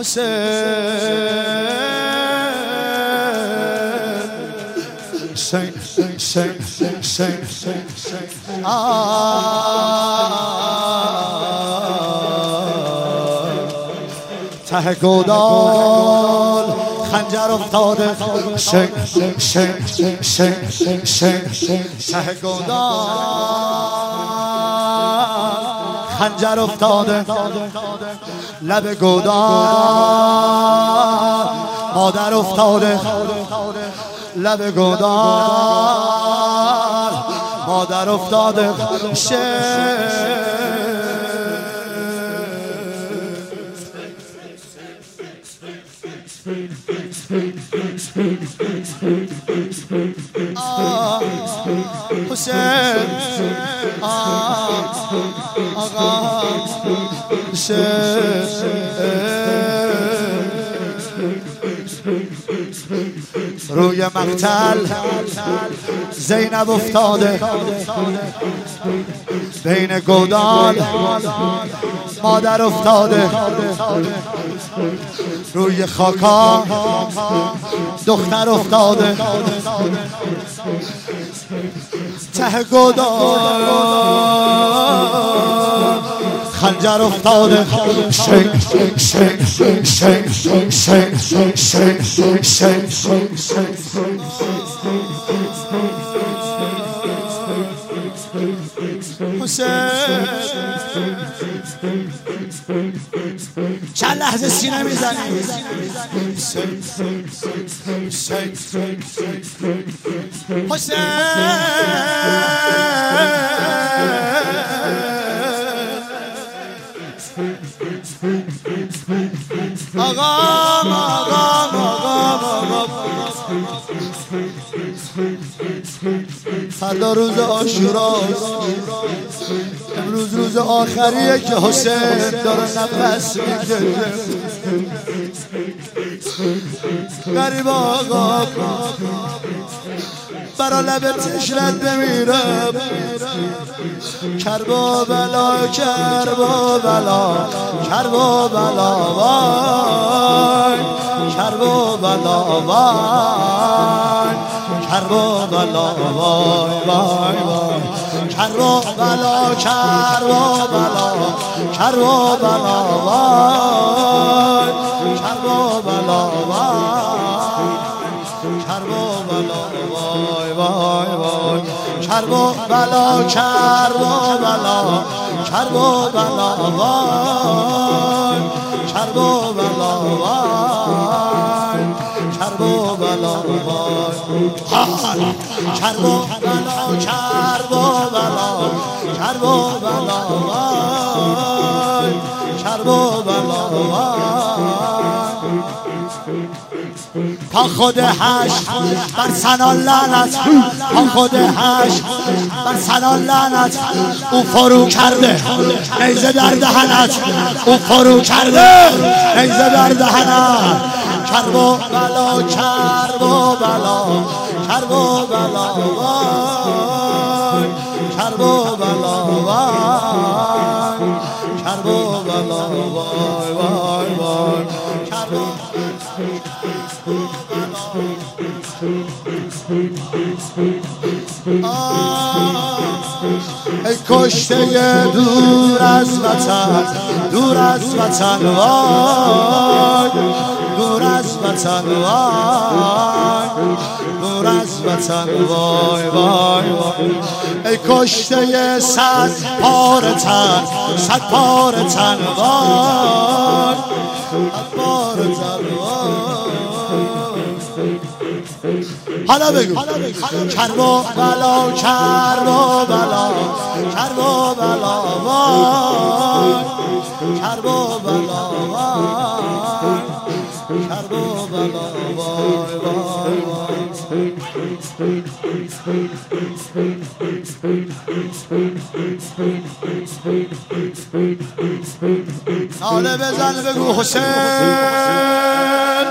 ته گودال خنجر افتاده ته گودال خنجر افتاده لب گودال مادر افتاده لب گودال مادر افتاده حسین آقا روی مقتل زینب افتاده بین گودال مادر افتاده روی خاکا دختر افتاده ته گودال خنجر افتاده چند لحظه سینه میزنی حسین فردا روز عاشوراست امروز روز آخریه که حسین داره نفس میکشه غریب آقا برا لب تشنت نمیرم کربا بلا کربا بلا کربا بلا وای کربا بلا وای کربا بلا وای وای وای کربا بلا کربا بلا کربا بلا وای کربا بلا وای کربا بلا وای وای وای کربا بلا کربا بلا کربا بلا وای کربا بلا وای کربا بلا وای کربا بلا کربا بلا کربا بلا وای کربا بلا وای تا خود هشت بر سنان لعنت تا خود هشت بر سنان لعنت او فرو کرده نیزه در دهنت او فرو کرده نیزه در دهنت کربا بلا کربا بلا کربا بلا وای کربا بلا وای کربا بلا وای وای وای کربا ای کشته دور از وطن دور از وطن وای دور از وطن وای دور از وطن وای وای وای ای کشته صد پاره تن صد پاره تن وای صد پاره تن وای حالا بگو کربا بلا کربا بلا کربا بلا وای کربا بلا وای کربا بلا وای وای ناله بزن بگو حسین